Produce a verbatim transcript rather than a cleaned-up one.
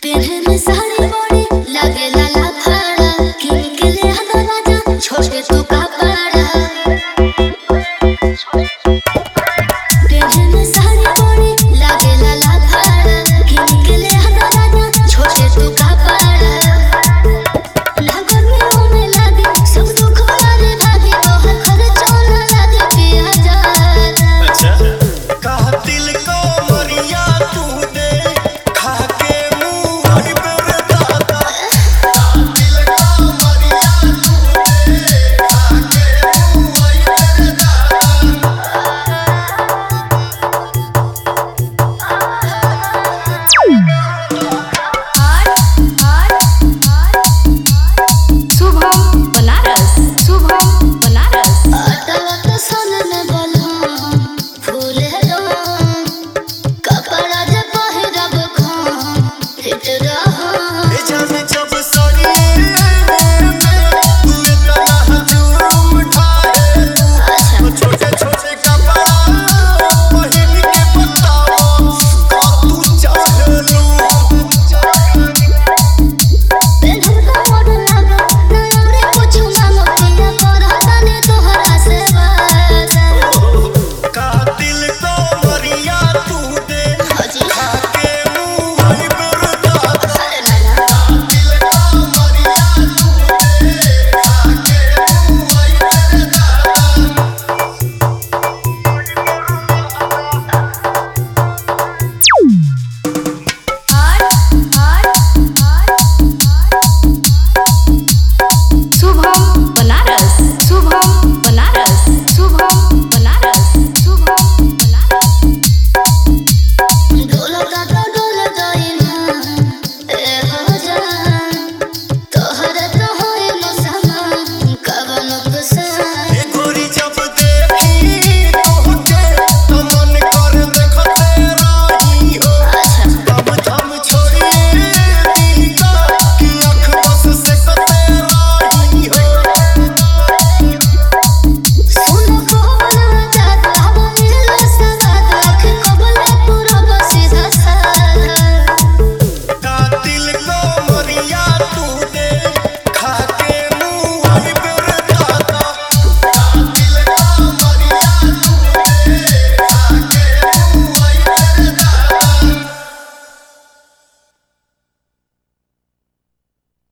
पेढ़े में साड़ी बड़ी लागे लाला फाड़ा किन के ले हदा राजा छोटे तो कपड़ा पेढ़े में साड़ी बड़ी लागे लाला फाड़ा किन के ले हदा राजा छोटे तो कपड़ा लागन में होने लागे सब दुख वाले भागे तो हर खर्चा ना लागे पिया जा। अच्छा कहा दिल को मरिया तू दे खा के मुंह हरी पे दादा दिल को मरिया तू दे खा के मुंह हरी पे शुभम बनारस शुभम बनारस अटवा तो सन में बलहम फूले रो कपड़ा जे पहिरब खाम हिट रहा दादा